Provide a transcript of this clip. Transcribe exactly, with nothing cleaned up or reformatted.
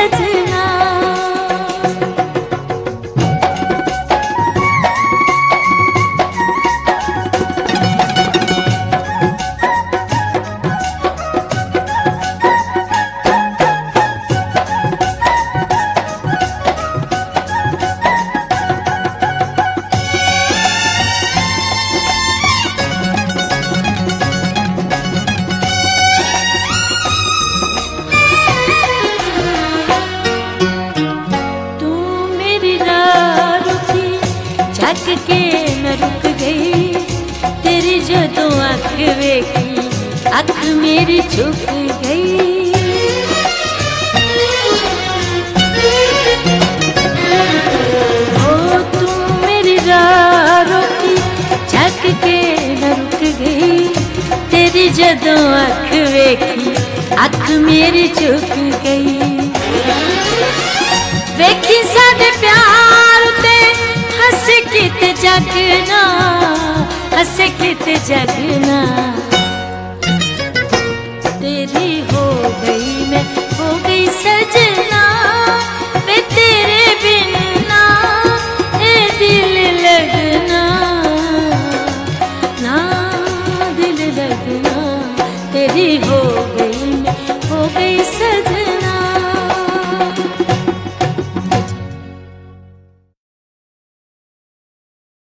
सजना। झक के मैं रुक गई, तेरी जदों अख वेखी अख मेरी झुक गई। ओ तू मेरी राह रोकी, झक के मैं रुक गई, तेरी जदों अख वेखी अख मेरी झुक गई। वेखी साडे प्यार ते हस कित जगना, हस कित जगना। तेरी हो गई मैं हो गई सजना, वे तेरे बिन ना ए दिल लगना, ना दिल लगना। तेरी हो गई मैं हो गई सजना।